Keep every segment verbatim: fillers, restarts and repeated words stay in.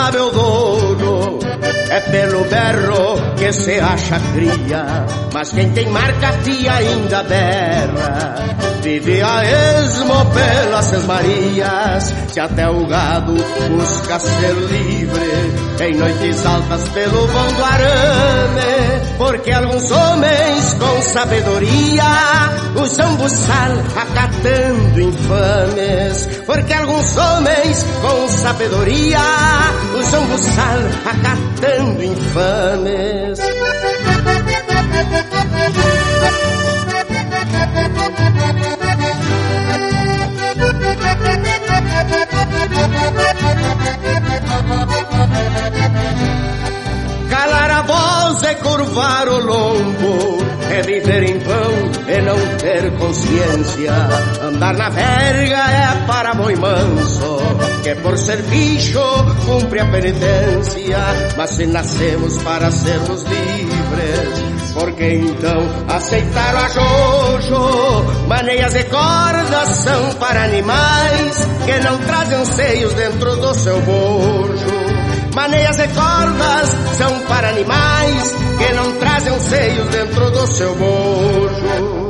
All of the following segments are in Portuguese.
sabe o dono, é pelo berro que se acha cria, mas quem tem marca fia ainda berra. Vive a esmo pelas Seis Marias, se até o gado busca ser livre, em noites altas pelo vão do arame, porque alguns homens com sabedoria usam buçal acatando infames, porque alguns homens com sabedoria usam buçal acatando infames. Calar a voz é curvar o lombo, é viver em vão e não ter consciência. Andar na verga é para boi manso, que por ser bicho cumpre a penitência. Mas se nascemos para sermos livres, por que então aceitar o ajojo? Maneias e cordas são para animais que não trazem anseios dentro do seu bojo. Maneias e cordas são para animais que não trazem anseios dentro do seu bojo.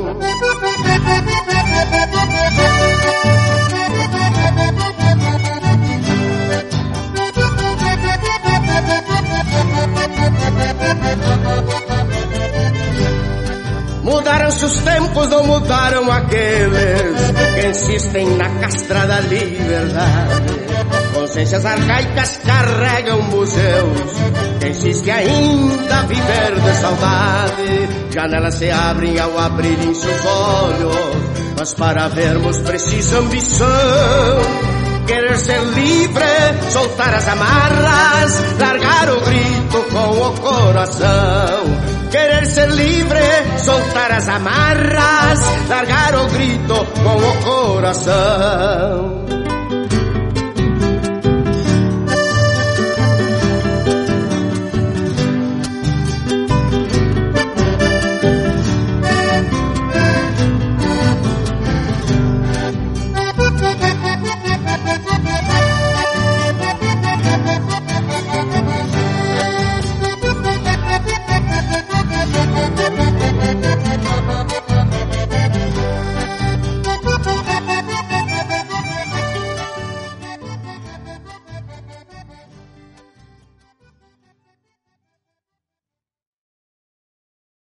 Mudaram-se os tempos, não mudaram aqueles que insistem na castra da liberdade. Consciências arcaicas carregam museus, que insiste ainda a viver de saudade. Janelas se abrem ao abrirem seus olhos, mas para vermos precisa ambição. Querer ser livre, soltar as amarras, largar o grito com o coração. Querer ser livre, soltar as amarras, largar o grito com o coração.